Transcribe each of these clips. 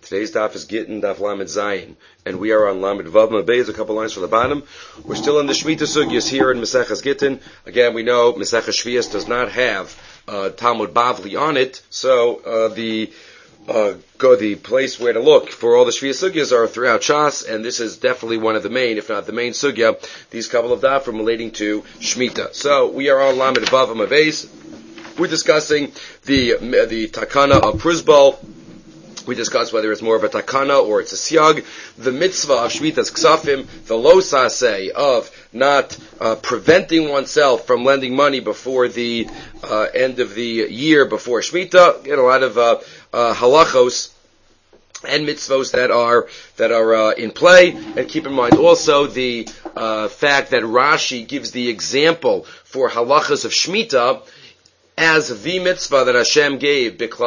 Today's daf is Gittin, daf Lamed Zayin, and we are on Lamed Vav Mabez, a couple lines from the bottom. We're still in the Shemitah Sugyas here in Maseches Gittin. Again, we know Maseches Shvias does not have Talmud Bavli on it, so the place where to look for all the Shvias Sugyas are throughout Shas, and this is definitely one of the main, if not the main Sugya, these couple of daf relating to Shemitah. So we are on Lamed Vav Mabez. We're discussing the takana of Pruzbal. We discussed whether it's more of a takana or it's a siag. The mitzvah of Shmitas Ksafim, the losase of not preventing oneself from lending money before the end of the year, before Shemitah. Get a lot of halachos and mitzvos that are in play. And keep in mind also the fact that Rashi gives the example for halachas of Shemitah as the mitzvah that Hashem gave with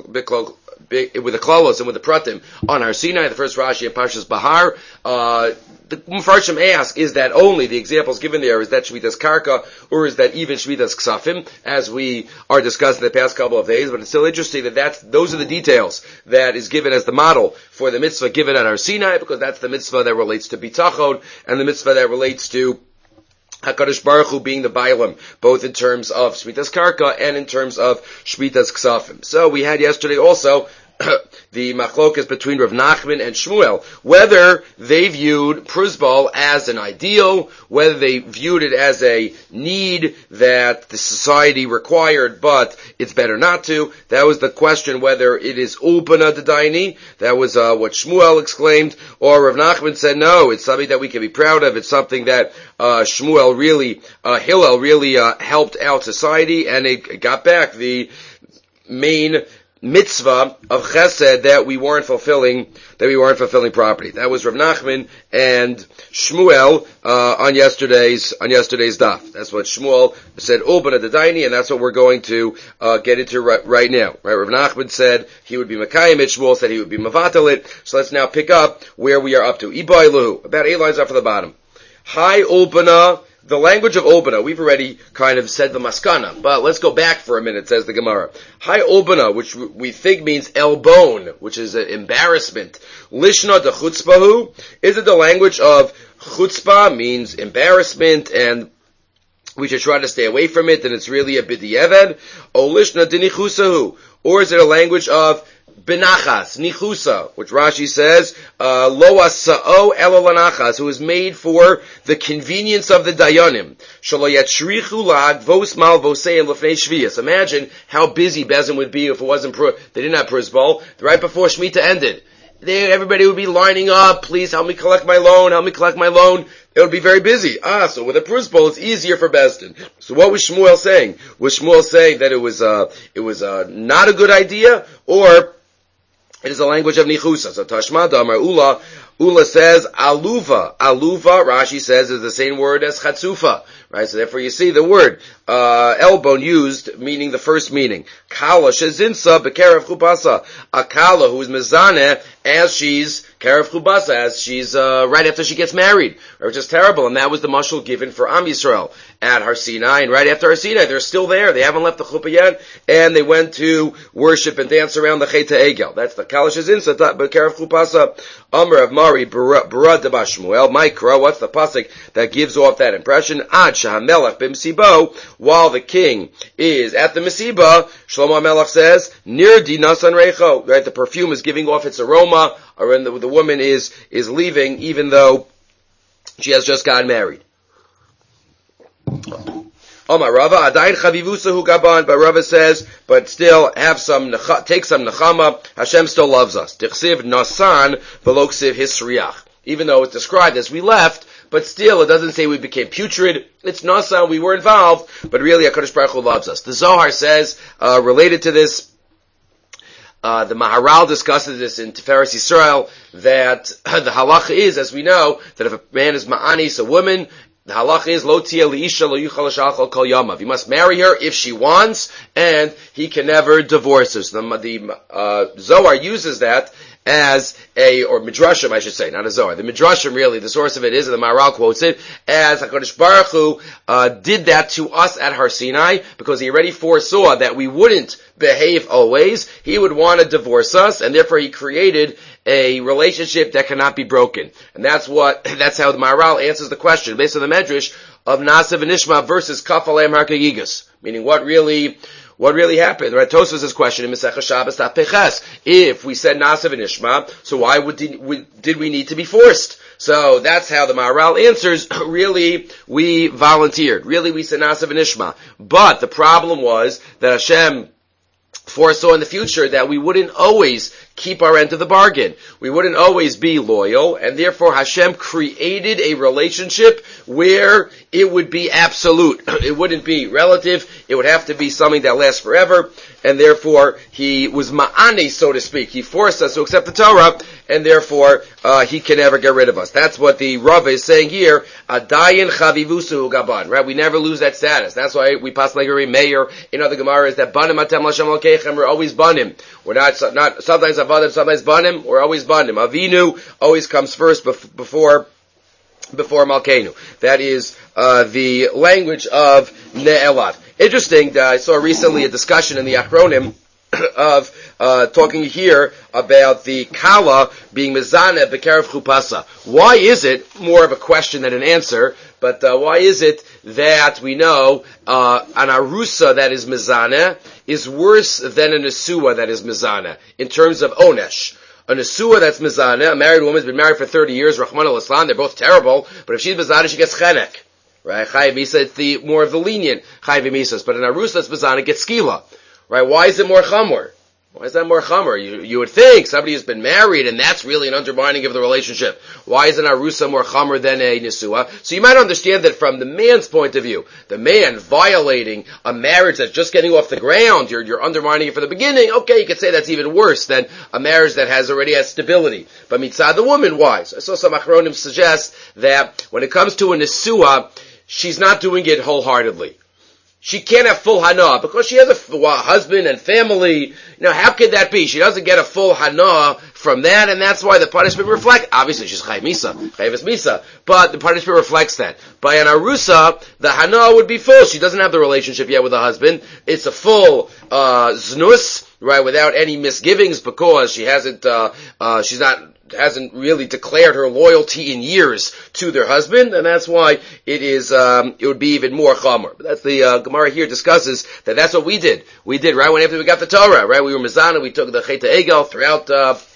the klalos and with the pratim on Har Sinai, the first Rashi in Parshas Bahar. The Mepharshim ask, is that only the examples given there, is that Shmitas Karka, or is that even Shmitas Ksafim, as we are discussing the past couple of days? But it's still interesting that those are the details that is given as the model for the mitzvah given at Har Sinai, because that's the mitzvah that relates to bitachon, and the mitzvah that relates to HaKadosh Baruch Hu being the Bailam, both in terms of Shmitas Karka and in terms of Shmitas Ksafim. So we had yesterday also the machlokas between Rav Nachman and Shmuel, whether they viewed Pruzbal as an ideal, whether they viewed it as a need that the society required, but it's better not to. That was the question, whether it is Ulpana D'Daini, that was what Shmuel exclaimed, or Rav Nachman said, no, it's something that we can be proud of, it's something that Shmuel really, Hillel really helped out society, and it got back the main mitzvah of chesed that we weren't fulfilling properly. That was Rav Nachman and Shmuel on yesterday's daf. That's what Shmuel said, Ulbana D'Daini, and that's what we're going to get into right now. Right? Rav Nachman said he would be Mekayim it, Shmuel said he would be Mavatal it. So let's now pick up where we are up to. Ibai Lahu, about 8 lines up from the bottom. Hi Ulbana. The language of Obana, we've already kind of said the maskana, but let's go back for a minute, says the Gemara. Hi Obana, which we think means elbon, which is an embarrassment. Lishna de chutzpahu, is it the language of chutzpah, means embarrassment, and we should try to stay away from it, and it's really a bidiyeved? O lishna de nichusahu, or is it a language of benachas, nichusa, which Rashi says, lo asa'o elo lanachas, who is made for the convenience of the dayanim. Shalo yatzrichu lag vos mal voseim lefnei shvius. Imagine how busy Bezin would be if it wasn't they didn't have Pruzbal. Right before Shemitah ended, everybody would be lining up, please help me collect my loan, It would be very busy. So with a Pruzbal, it's easier for Bezdin. So what was Shmuel saying? Was Shmuel saying that it was not a good idea, or it is a language of nichusa? So Tashmada Amar Ula says aluva. Aluva, Rashi says, is the same word as chatzufa. Right? So therefore you see the word elbon used, meaning the first meaning. Kala shezinsa bekerev chupasa. A kala who is mezaneh as she's kerev chupasa, as she's right after she gets married, which is terrible. And that was the mashal given for Am Yisrael at Har Sinai. And right after Har Sinai, they're still there. They haven't left the chuppah yet, and they went to worship and dance around the Chet Egel. That's the kala shezinsa bekerev chupasa. Amr of Mari Barad de Bashmuel Mikra. What's the pasuk that gives off that impression? Ad shahamelach b'msibo, while the king is at the Mesiba, Shlomo HaMelech says, Nir di nasan reicho, right? The perfume is giving off its aroma, or when the woman is leaving, even though she has just gotten married. Omar Rava, Adayin chavivusa hu gaban, but Rava says, but still take some nechama, Hashem still loves us. Tichsiv nasan v'lo ksiv hisriach. Even though it's described as we left, but still, it doesn't say we became putrid. It's nasa, we were involved, but really, HaKadosh Baruch Hu loves us. The Zohar says, related to this, the Maharal discusses this in Tiferes Yisrael, that the halacha is, as we know, that if a man is ma'anis, a woman, the halacha is, lo tia li'isha lo yuchal shachal kol yamav. You must marry her if she wants, and he can never divorce her. So the Zohar uses that as or Midrashim, I should say, not a Zohar. The Midrashim, really, the source of it is, and the Maharal quotes it, as HaKadosh Baruch Hu did that to us at Har Sinai, because he already foresaw that we wouldn't behave always. He would want to divorce us, and therefore he created a relationship that cannot be broken. And that's how the Maharal answers the question, based on the Medrash, of Nasiv and Ishma versus Kaf Aleim Harkayigas. Meaning, what really happened? Right? Tosfos this question in Masechah Shabbos Daf Peches. If we said Nasiv and Ishma, so why did we need to be forced? So that's how the Maharal answers. Really, we volunteered. Really, we said Nasiv and Ishma. But the problem was that Hashem foresaw in the future that we wouldn't always keep our end of the bargain. We wouldn't always be loyal, and therefore Hashem created a relationship where it would be absolute. It wouldn't be relative. It would have to be something that lasts forever, and therefore he was ma'ane, so to speak. He forced us to accept the Torah, and therefore he can never get rid of us. That's what the Rav is saying here. Adayin chavivusu gaban. Right? We never lose that status. That's why we pass like a mayor in other Gemaras that banim atem l'Hashem alkeichem. We're always banim. We're not sometimes avadim, sometimes banim. We're always banim. Avinu always comes first before Malkeinu. That is the language of Ne'elav. Interesting, I saw recently a discussion in the Achronim of talking here about the Kala being Mizaneh B'Kerev Chupasa. Why is it, more of a question than an answer, but why is it that we know an Arusa that is Mizaneh is worse than a Nesua that is Mizaneh in terms of Onesh? A Nesua that's Mizaneh, a married woman's been married for 30 years, Rahman al-Islam, they're both terrible, but if she's Mizaneh, she gets Chenek. Right? Chayiv Misa, it's the more of the lenient Chayiv Misas, but an Arusa that's Mizaneh gets Skila. Right? Why is it more chamor? Why is that more chamor? You would think somebody who's been married, and that's really an undermining of the relationship. Why is an arusa more chamor than a nisua? So you might understand that from the man's point of view, the man violating a marriage that's just getting off the ground, you're undermining it from the beginning. Okay, you could say that's even worse than a marriage that already has stability. But mitzad the woman, why? So I saw some achronim suggest that when it comes to a nisua, she's not doing it wholeheartedly. She can't have full hana because she has a husband and family. How could that be? She doesn't get a full hana from that, and that's why the punishment reflects. Obviously, she's chayv misa, but the punishment reflects that. By an arusa, the hana would be full. She doesn't have the relationship yet with the husband. It's a full znus, right, without any misgivings because she hasn't really declared her loyalty in years to their husband, and that's why it would be even more chamor. But that's the Gemara here discusses that's what we did. We did right when after we got the Torah, right? We were mizana, we took the Chet Egel throughout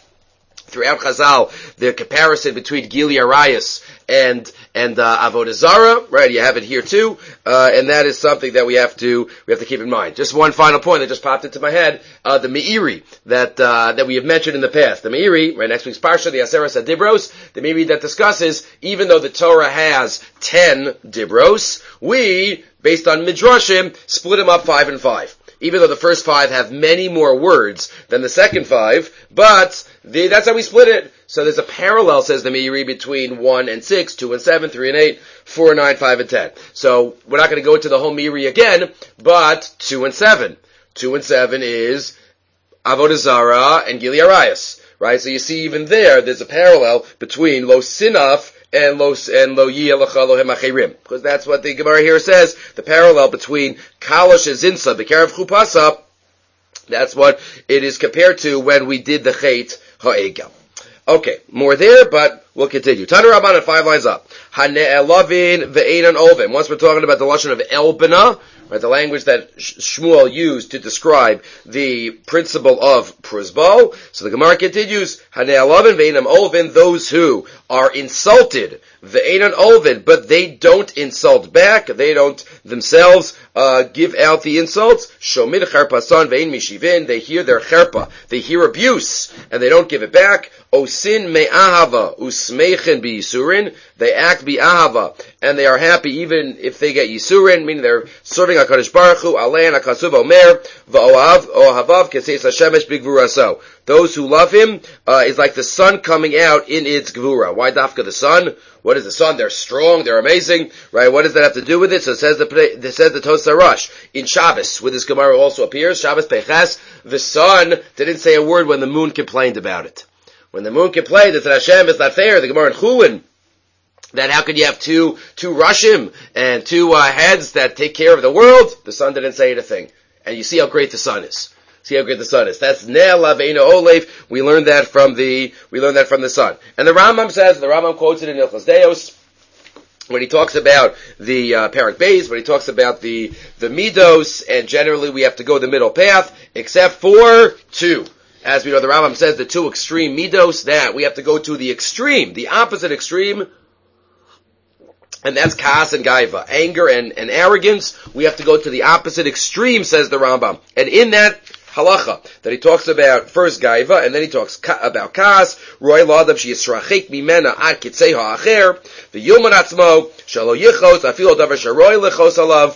Chazal, the comparison between Gili Arayas and Avodah Zarah, right? You have it here too, and that is something that we have to keep in mind. Just one final point that just popped into my head: the Meiri that we have mentioned in the past. The Meiri, right? Next week's parsha, the Aseres Dibros, the Meiri that discusses even though the Torah has 10 Dibros, we, based on Midrashim, split them up 5 and 5. Even though the first 5 have many more words than the second 5, but that's how we split it. So there's a parallel, says the Meiri, between 1 and 6, 2 and 7, 3 and 8, 4 and 9, 5 and 10. So we're not going to go into the whole Meiri again, but 2 and 7. 2 and 7 is Avodah Zarah and Gili Arayas, right? So you see even there's a parallel between Lo Sinaf and lo yiyelecha lohem acherim, because that's what the Gemara here says. The parallel between kalash and zinsa, b'kerev chupasa, that's what it is compared to when we did the chet ha'egel. Okay, more there, but we'll continue. Tana Rabban at 5 lines up. Hane'elavin ve'enan olvin. Once we're talking about the lashon of elbina, right, the language that Shmuel used to describe the principle of prusbal. So the Gemara continues, Hane'elavin ve'enan olvin, those who are insulted, ve'enan olvin, but they don't insult back, they don't themselves give out the insults. Shomid cherpasan ve'en mishivin, they hear their cherpa, they hear abuse, and they don't give it back. Osin me'ahava usmeichen b'yisurin, they act bi'ahava, and they are happy even if they get yisurin, meaning they're serving HaKadosh Baruch Hu, alein HaKasuv Omer, v'ohavav keseis HaShemesh b'gvuraso. Those who love him is like the sun coming out in its gvura. Why dafka the sun? What is the sun? They're strong, they're amazing, right? What does that have to do with it? So it says the Tosar Rush. In Shabbos, where this Gemara also appears, Shabbos Peches, the sun didn't say a word when the moon complained about it. When the moon can play, that Hashem is not fair. The Gemara in Chulin, that how could you have two Rashim and two heads that take care of the world? The sun didn't say a thing. And you see how great the sun is. See how great the sun is. That's Neel Laveinu Olev. We learned that from the sun. And the Rambam quotes it in Ilchos Deos, when he talks about the Parak Beis, when he talks about the Midos, and generally we have to go the middle path, except for two. As we know, the Rambam says the two extreme Midos, that we have to go to the extreme, the opposite extreme, and that's Kaas and Gaiva, anger and arrogance. We have to go to the opposite extreme, says the Rambam. And in that halacha, that he talks about first Gaiva, and then he talks about Kaas, Roy Ladam Sheyisrachik Mimena Ad Kitzei Ha'acher, V'Yuman Atzmo, Shalo Yichos, Afilo Davar Sharoy Lechos Alav.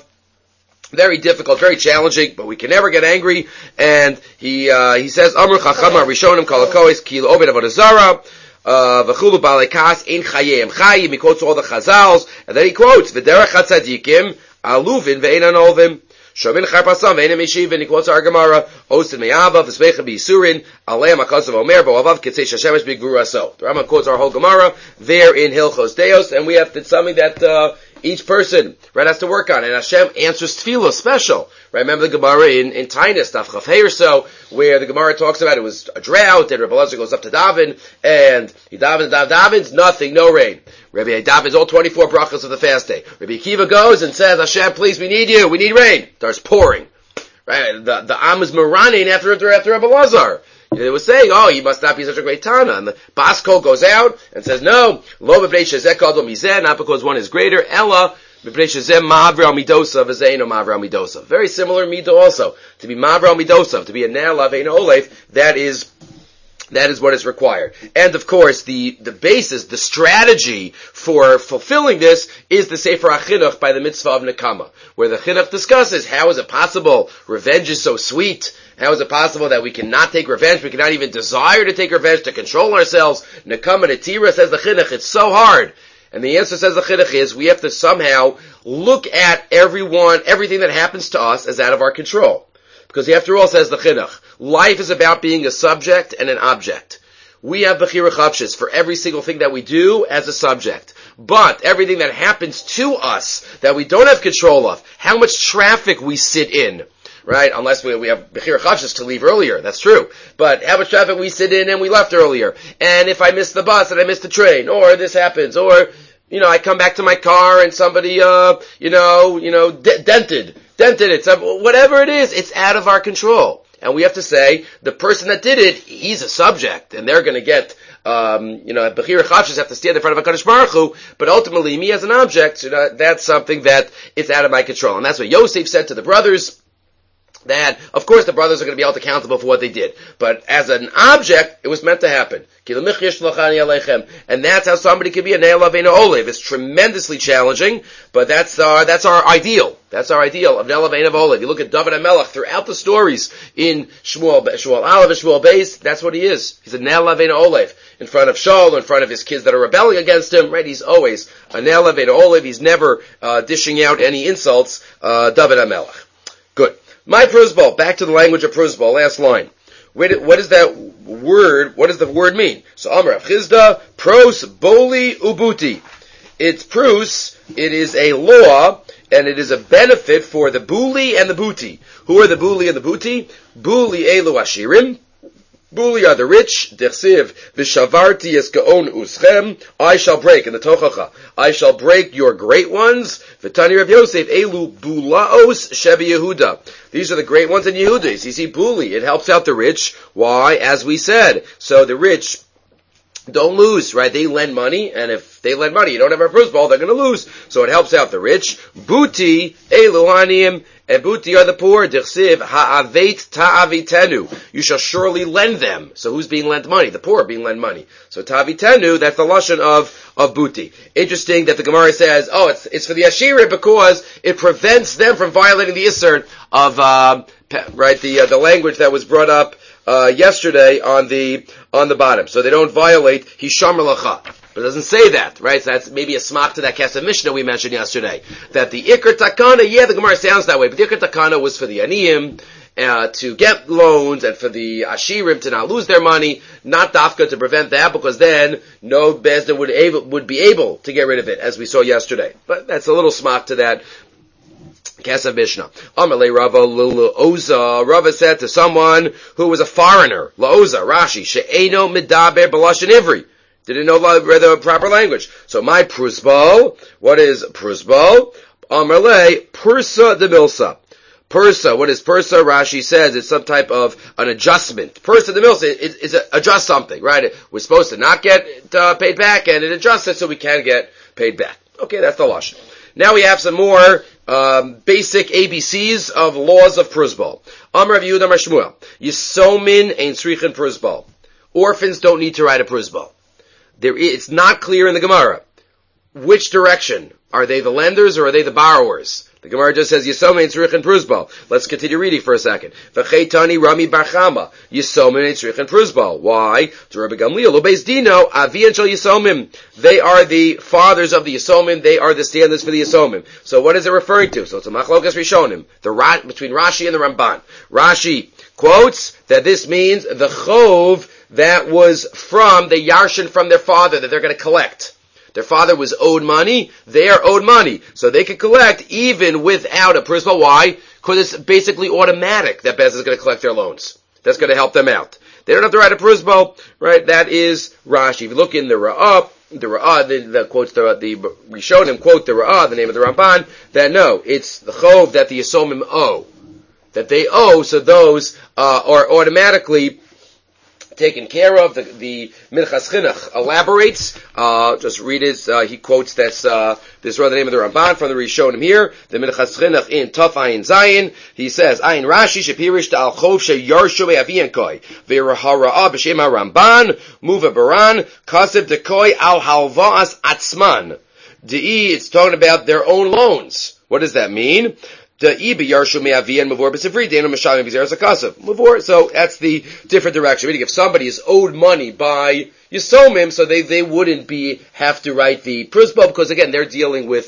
Very difficult, very challenging, but we can never get angry. And he says, Amr Chachama Rishonim Kalakois Kilo Obed Avodah Zarah, V'chulu Balei Kaas Ein Chayim Chayim. He quotes all the Chazals, and then he quotes V'derech HaTzadikim Aluvin Ve'ein Anolvim. Shomin Charpasam Ve'ein Meshiv, and he quotes our Gemara Osin Me'ava V'Sveicha B'Yisurin Aleim HaKasav Omer V'Avav Kitzei Shashemesh B'Gvuraso. The Rambam quotes our whole Gemara there in Hilchos Deos, and we have to something that each person, right, has to work on. And Hashem answers tefillah special. Right, remember the Gemara in Tainus, Daf Chaf Hey or so, where the Gemara talks about it was a drought, and Rabbi Elazar goes up to Davin, and he davens, nothing, no rain. Rabbi davens all 24 brachas of the fast day. Rabbi Akiva goes and says, Hashem, please, we need you, we need rain. It starts pouring. Right, the Am is maranin after Rabbi Elazar. They were saying, oh, he must not be such a great Tana. And the Basko goes out and says, no, lo b'bnei shezeh kadol mizeh, not because one is greater, ella b'bnei shezeh ma'avra midosa v'zeino ma'avra midosa. Very similar mido also. To be ma'avra midosa, to be a neel laveinu olev, that is what is required. And of course, the basis, the strategy for fulfilling this is the Sefer HaChinuch by the mitzvah of Nekama, where the Chinuch discusses how is it possible revenge is so sweet. How is it possible that we cannot take revenge? We cannot even desire to take revenge, to control ourselves. Nekama Netira, says the Chinuch, it's so hard. And the answer, says the Chinuch, is we have to somehow look at everything that happens to us as out of our control. Because after all, says the Chinuch, life is about being a subject and an object. We have Bechira Chavshis for every single thing that we do as a subject. But everything that happens to us that we don't have control of, how much traffic we sit in, right? Unless we have Bechira Chavshis to leave earlier, that's true. But how much traffic we sit in and we left earlier. And if I miss the bus and I miss the train, or this happens, or, I come back to my car and somebody, dented it. Whatever it is, it's out of our control. And we have to say, the person that did it, he's a subject, and they're gonna get, Bechira Chavshis have to stand in front of HaKadosh Baruch Hu, but ultimately, me as an object, that's something that is out of my control. And that's what Yosef said to the brothers, that, of course, the brothers are going to be held accountable for what they did. But as an object, it was meant to happen. And that's how somebody can be a Neel Laveinu Olev. It's tremendously challenging, but that's our ideal. That's our ideal of Neel Laveinu Olev. You look at David HaMelech throughout the stories in Shmuel Aleph and Shmuel Beis, that's what he is. He's a Neel Laveinu Olev. In front of Shaul, in front of his kids that are rebelling against him, right? He's always a Neel Laveinu Olev. He's never dishing out any insults, David HaMelech. Good. My prosbol, back to the language of prosbol, last line. What is that word, what does the word mean? So, Amar Rav Chizda, pros, boli, ubuti. It's prus, it is a law, and it is a benefit for the buli and the buti. Who are the buli and the buti? Buli elu ashirim. Buli are the rich, dechsiv, v'shavarti es gaon uschem, I shall break, in the Tochacha, I shall break your great ones, v'tani Rav Yosef, elu bulaos shebi Yehuda. These are the great ones in Yehuda. You see, buli, it helps out the rich. Why? As we said. So the rich don't lose, right? They lend money, and if they lend money, you don't have a first ball, they're going to lose. So it helps out the rich. Buti, elu haniyim, and buti are the poor. Dichsiv ha'avet ta'avitenu. You shall surely lend them. So who's being lent money? The poor are being lent money. So ta'avitenu, that's the lashon of buti. Interesting that the Gemara says, it's for the Ashirim because it prevents them from violating the Isser of, the language that was brought up yesterday on the bottom. So they don't violate Hisham Lacha. But it doesn't say that, right? So that's maybe a smack to that Kesef Mishnah we mentioned yesterday. That the Iker Takana, the Gemara sounds that way, but the Iker Takana was for the Aniyim, to get loans and for the Ashirim to not lose their money, not Dafka to prevent that, because then no Bezdin would be able to get rid of it, as we saw yesterday. But that's a little smack to that. Kesav Mishnah. Amalei Rava La'oza. Rava said to someone who was a foreigner, La'oza, Rashi, She'eno Midaber B'Lashon Ivri. Didn't know the proper language. So my prusbal, what is prusbal? Amalei Pursa de Milsa. Pursa, what is Pursa? Rashi says it's some type of an adjustment. Pursa de Milsa is adjust something, right? We're supposed to not get paid back, and it adjusts it so we can get paid back. Okay, that's the lashon. Now we have some more basic ABCs of laws of prusbal. Amar Rav Yehuda Amar Shmuel. Yisomin ein tzrichin prusbal. Orphans don't need to write a prusbal. It's not clear in the Gemara. Which direction? Are they the lenders or are they the borrowers? The Gemara just says Yisomin ein tzrichin prusbal. Let's continue reading for a second. V'cheitani Rami Bar Chama. Yisomin ein tzrichin prusbal. Why? To Rabbi Gamliel lo beis dino avian shel Yisomim. They are the fathers of the Yisomim. They are the standards for the Yisomim. So what is it referring to? So it's a machlokas rishonim. Between Rashi and the Ramban. Rashi quotes that this means the chov that was from the yarshin from their father that they're going to collect. Their father was owed money, they are owed money. So they can collect even without a prusbal. Why? Because it's basically automatic that Bez is going to collect their loans. That's going to help them out. They don't have to write a prusbal, right? That is Rashi. If you look in the Ra'ah, the quotes, the Rishonim quote the Ra'ah, the name of the Ramban, that no, it's the chov that the Yisomim owe. That they owe, so those are automatically taken care of. The Minchas Chinuch elaborates. Just read it. He quotes this the name of the Ramban from the Rishonim here. The Minchas Chinuch in Taf Ayin Zayin. He says, Ayin Rashi shepirish al chov sheyarshu be'aviyankoi v'rahara b'shem Ramban muva baran kasev dekoi al halva'as atzman. It's talking about their own loans. What does that mean? So that's the different direction. Meaning if somebody is owed money by Yisomim, so they wouldn't have to write the prusbal, because again, they're dealing with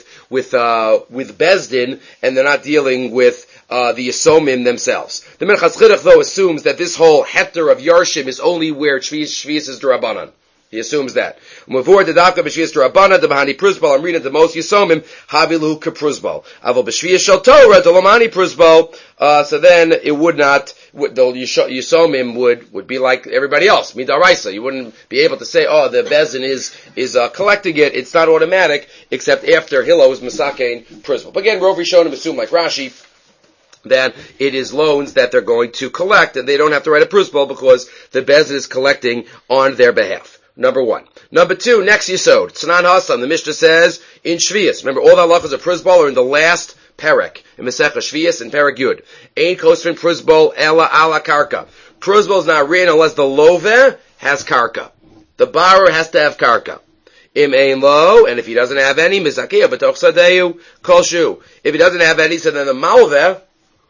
Bezdin, and they're not dealing with the Yisomim themselves. The Minchas Chinuch, though, assumes that this whole heter of Yarshim is only where Shvius is D'Rabbanan. He assumes that. Mavor the Davka b'shvius D'Rabbanan the Bahani prusbal. I'm reading the most Yisomim Havilu Kaprusbal. Aval b'shvius Shel Torah the Lamani prusbal. So then it would not. The Yisomim would be like everybody else. Midaraisa. You wouldn't be able to say, oh, the Bezin is collecting it. It's not automatic, except after Hillel is Masakein prusbal. But again, Rov Rishonim assume like Rashi that it is loans that they're going to collect, and they don't have to write a prusbal because the Bezin is collecting on their behalf. Number one. Number two, next Yisod. Tzanan Hasan, the Mishnah says, in Shvius. Remember, all the halachas of prusbal are in the last perek. In Masechah Shvius and Perek Yud. Ein kosrin prusbal ela ala karka. Prusbal is not written unless the loveh has karka. The borrower has to have karka. Im ein lo, and if he doesn't have any, mizakeya b'toch sadeu kol shu. If he doesn't have any, so then the malveh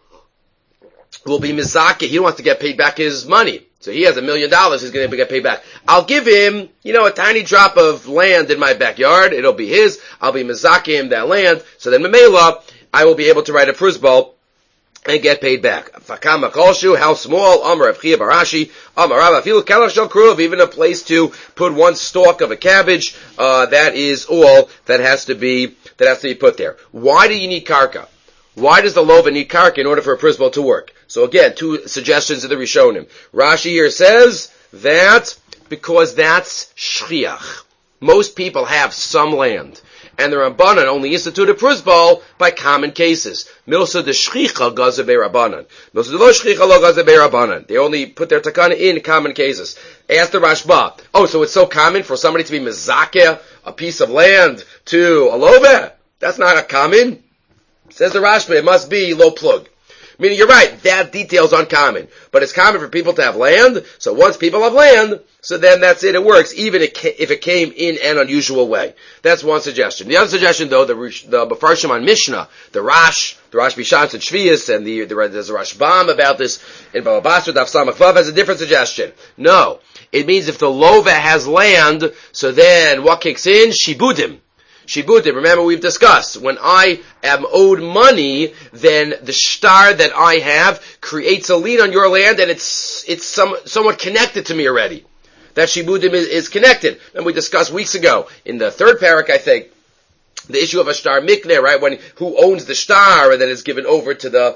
will be mizakeh. He wants to get paid back his money. So he has $1 million, he's going to get paid back. I'll give him, a tiny drop of land in my backyard. It'll be his. I'll be mizakeh him that land. So then Memela, I will be able to write a prusbal and get paid back. Fakama kolshu, how small? Amar Rav Chiya Barashi. Amar Rav Afilu kelach shel kruv, even a place to put one stalk of a cabbage. That is all that has to be put there. Why do you need karka? Why does the lova need karka in order for a prusbal to work? So again, two suggestions of the Rishonim. Rashi here says that because that's shchiach. Most people have some land. And the Rabbanan only institute a prusbal by common cases. Milsa de shchicha gaze be Rabbanan. Milsa de lo shchicha lo gaze be Rabbanan. They only put their takana in common cases. Ask the Rashba, so it's so common for somebody to be mezakeh a piece of land to a lova? That's not a common. Says the Rashba, it must be lo plug. Meaning, you're right, that detail's uncommon. But it's common for people to have land, so once people have land, so then that's it works, even if it came in an unusual way. That's one suggestion. The other suggestion, though, the Mefarshim on Mishnah, the Rash Bishans and Shvius, and there's a Rashbam about this, in Baba Basra, Daf Samach Vav, has a different suggestion. No. It means if the lova has land, so then what kicks in? Shibudim. Shibudim, remember we've discussed, when I am owed money, then the shtar that I have creates a lien on your land, and it's somewhat connected to me already. That Shibudim is connected. And we discussed weeks ago, in the third parak, I think, the issue of a shtar mikneh, right? When who owns the shtar, and then it's given over to the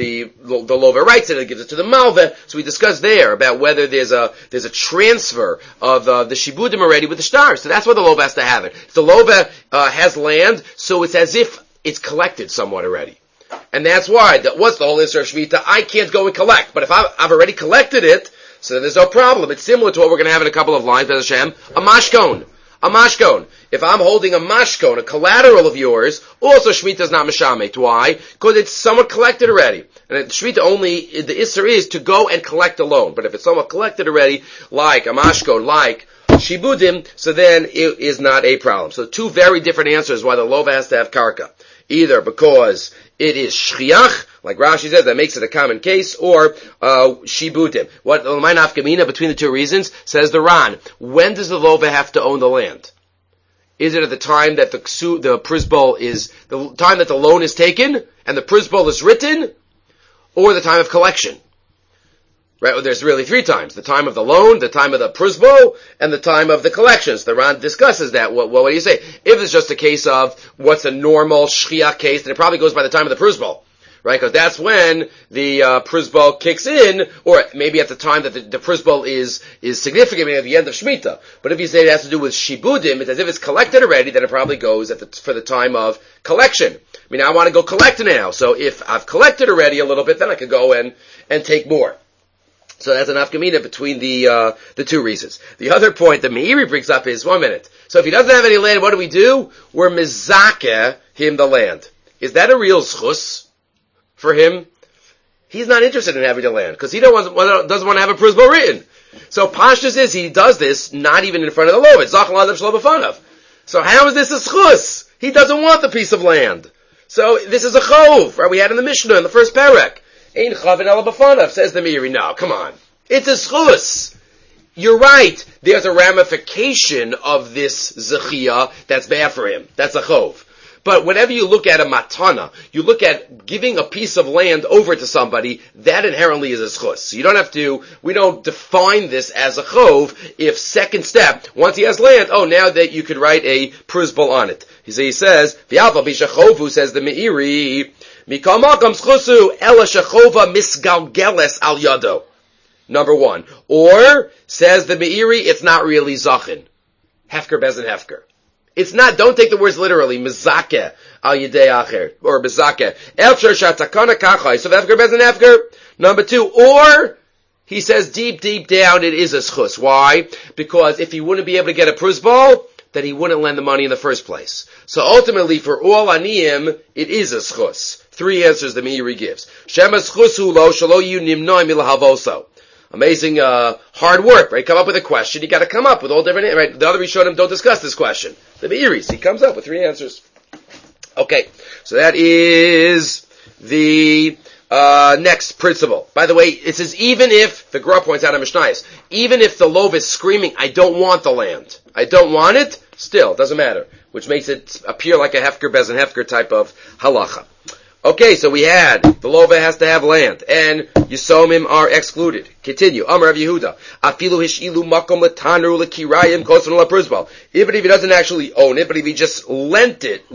lover rights, and it gives it to the malveh. So we discussed there about whether there's a transfer of the shibudim already with the shtar. So that's why the lover has to have it. If the lover has land, so it's as if it's collected somewhat already, and that's why. What's the whole issue of shvita? I can't go and collect, but if I've already collected it, so there's no problem. It's similar to what we're going to have in a couple of lines. Bez Hashem, a mashkon. A mashkon. If I'm holding a mashkon, a collateral of yours, also Shemitah is not mishamet. Why? Because it's somewhat collected already. And Shemitah only, the Isser is to go and collect a loan. But if it's somewhat collected already, like a mashkon, like shibudim, so then it is not a problem. So two very different answers why the lova has to have karka. Either because it is shchiach, like Rashi says, that makes it a common case, or shibutim. What my nafkamina between the two reasons, says the Ran. When does the lova have to own the land? Is it at the time that the prisbol is, the time that the loan is taken, and the prisbol is written, or the time of collection? Right? Well, there's really three times. The time of the loan, the time of the prisbo, and the time of the collections. The Ran discusses that. What do you say? If it's just a case of what's a normal shchiach case, then it probably goes by the time of the prisbo. Right? Because that's when the prisbo kicks in, or maybe at the time that the prisbo is significant, maybe at the end of Shemitah. But if you say it has to do with shibudim, it's as if it's collected already, then it probably goes for the time of collection. I mean, I want to go collect now. So if I've collected already a little bit, then I could go and take more. So that's an afkamina between the two reasons. The other point that Meiri brings up is, 1 minute. So if he doesn't have any land, what do? We're mizakeh him the land. Is that a real zchus for him? He's not interested in having the land, because he doesn't want to have a prisbo written. So Pashtus is, he does this not even in front of the lovet. Zachal adam shlo b'fanav. So how is this a zchus? He doesn't want the piece of land. So this is a chov, right? We had in the Mishnah in the first parak. Ein chavin ala b'fanav, says the Meiri. No, come on. It's a zchus. You're right. There's a ramification of this zechiyah that's bad for him. That's a chov. But whenever you look at a matana, you look at giving a piece of land over to somebody, that inherently is a zchus. So we don't define this as a chov if second step, once he has land, now that you could write a prisbal on it. He says, v'alva b'shachovu, says the Meiri, mikal makam zchusu, ela shachova misgalgeles al yado. Number one. Or, says the Meiri, it's not really zachin. Hefker bezin hefker. It's not, don't take the words literally, mizakeh al yedei acher, or mizakeh. Efshar shatakana kachai, so hefker bezin hefker. Number two, or, he says deep down it is a schus. Why? Because if he wouldn't be able to get a prisbal, then he wouldn't lend the money in the first place. So ultimately, for all aniyim, it is a schus. Three answers the Meiri gives. Shema schusu lo shalo yu nimnoi milahavoso. Amazing, hard work, right? Come up with a question. You gotta come up with all different, right? The other Rishonim don't discuss this question. The Meiri, he comes up with three answers. Okay. So that is the, next principle. By the way, it says even if, the Gra points out in Mishnayos, even if the lov is screaming, I don't want the land. I don't want it, still, doesn't matter. Which makes it appear like a hefker bezin hefker type of halacha. Okay, so we had, the lova has to have land, and Yisomim are excluded. Continue. Amar Rav Yehuda. Afilu hishilu makom letanru lekirayim koson laprizbal. Even if he doesn't actually own it, but if he just lent it,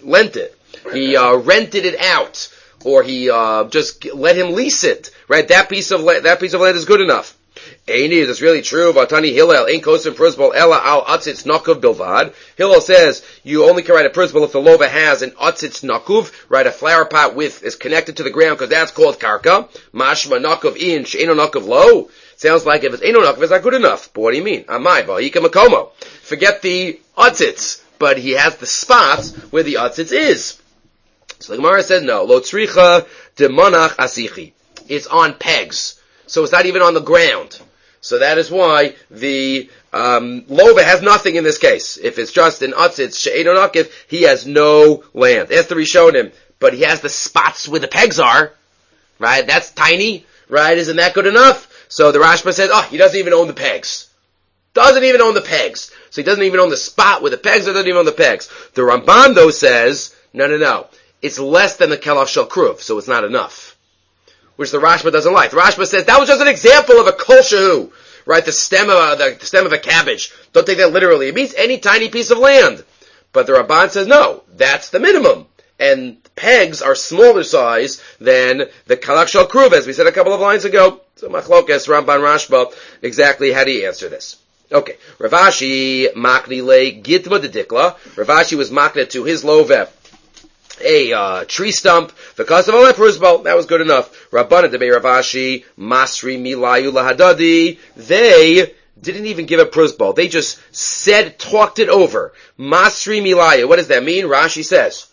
he rented it out, or he just let him lease it, right? That piece of land is good enough. Eini, that's really true. Vatani Hillel, ain't kosim prisbal ella al atzitz nakuv bilvad. Hillel says you only can write a prisbal if the lova has an atzitz nakuv, right? A flower pot is connected to the ground because that's called karka. Mashma nakuv in she'eno nakuv lo. Sounds like if it's eno nakuv, it's not good enough. But what do you mean? Amai v'hika makomo. Forget the atzitz, but he has the spots where the atzitz is. So the Gemara says no. Lo tzricha demonach asichi. It's on pegs. So it's not even on the ground. So that is why the lova has nothing in this case. If it's just an atzitz she'eino nakiv, he has no land. Ask the Rishonim, but he has the spots where the pegs are, right? That's tiny, right? Isn't that good enough? So the Rashba says, he doesn't even own the pegs. Doesn't even own the pegs. So he doesn't even own the spot with the pegs, or doesn't even own the pegs. The Ramban, though, says, no. It's less than the kelach shel kruv, so it's not enough. Which the Rashba doesn't like. The Rashba says, that was just an example of a kol shehu. Right, the stem of a cabbage. Don't take that literally. It means any tiny piece of land. But the Ramban says, no, that's the minimum. And pegs are smaller size than the kalach shel kruv, as we said a couple of lines ago. So machlokas, Ramban, Rashba, exactly how do you answer this? Okay, Rav Ashi makni le gitma de dikla. Rav Ashi was makna to his loveh a tree stump, because of all that prusbal, that was good enough. Rabbana de Rav Ashi masri milayu lahadadi. They didn't even give a prusbal. They just talked it over. Masri milayu. What does that mean? Rashi says,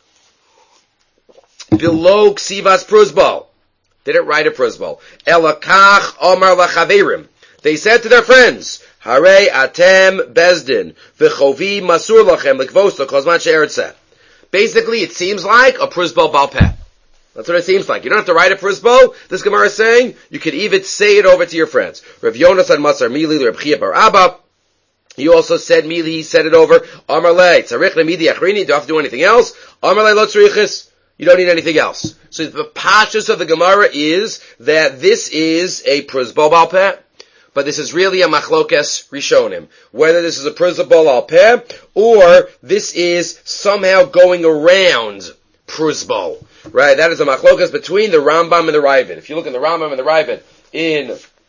below ksivas prusbal. They didn't write a prusbal. Elakach omar lachaverim. They said to their friends, Hare atem bezdin, v'chovi masur lachem l'kvosta kozman she'eretze. Basically, it seems like a prusbal balpeh. That's what it seems like. You don't have to write a prusbal. This Gemara is saying, you can even say it over to your friends. Rav Yonasan Masar Mili, Rav Chia bar Abba. He also said Mili, he said it over. Amar le, tzarich lemidi achrini, do you have to do anything else? Amar le lo tzarichis. You don't need anything else. So the pashtus of the Gemara is that this is a prusbal balpeh. But this is really a machlokes rishonim. Whether this is a prusbal al peh, or this is somehow going around prusbal. Right? That is a machlokes between the Rambam and the Ravid. If you look in the Rambam and the Ravid in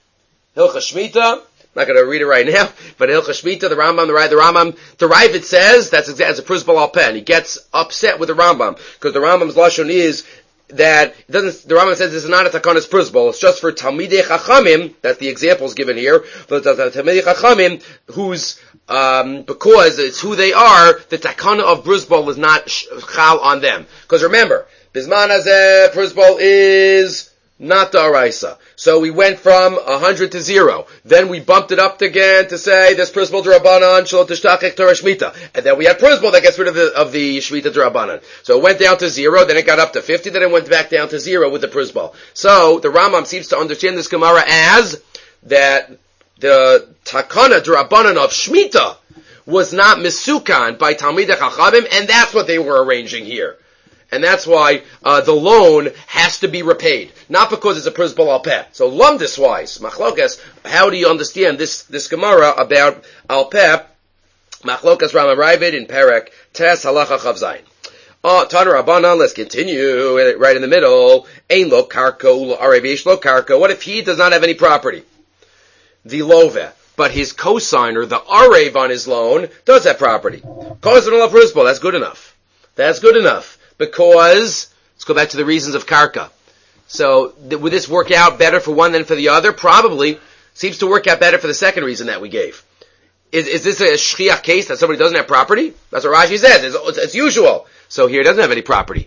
Hilchos Shmita, I'm not going to read it right now, but in Hilchos Shmita, the Rambam, the Ravid says that's exactly a prusbal al peh, and he gets upset with the Rambam, because the Rambam's lashon is that the Rambam says this is not a takanas prusbal. It's just for Talmidei Chachamim. That's the examples given here. But the Talmidei Chachamim, who's because it's who they are, the takana of prusbal is not chal on them. Because remember, bisman hazeh prusbal is not the araisa. So we went from 100 to 0. Then we bumped it up again to say there's prusbal d'Rabbanan shelo tishtachech Torah Shmita. And then we had prusbal that gets rid of the Shmita d'Rabbanan. So it went down to 0, then it got up to 50, then it went back down to 0 with the prusbal. So the Rambam seems to understand this Gemara as that the takana d'Rabbanan of Shmita was not misukan by Talmidei Chachamim, and that's what they were arranging here. And that's why the loan has to be repaid, not because it's a prusbal al peh. So lumdis wise, machlokas, how do you understand this Gemara about al peh? Machlokas Rama Ravid in Perek Tes Halacha Chav Zayin. Taner Rabbanan, let's continue right in the middle. Ein lo karko ulo arev yesh lo karko. What if he does not have any property? The loveh. But his cosigner, the arev on his loan, does have property. Kozan ulav prusbal. That's good enough. That's good enough. Because, let's go back to the reasons of karka. So, would this work out better for one than for the other? Probably. Seems to work out better for the second reason that we gave. Is this a shchiach case that somebody doesn't have property? That's what Rashi says. It's usual. So here he doesn't have any property.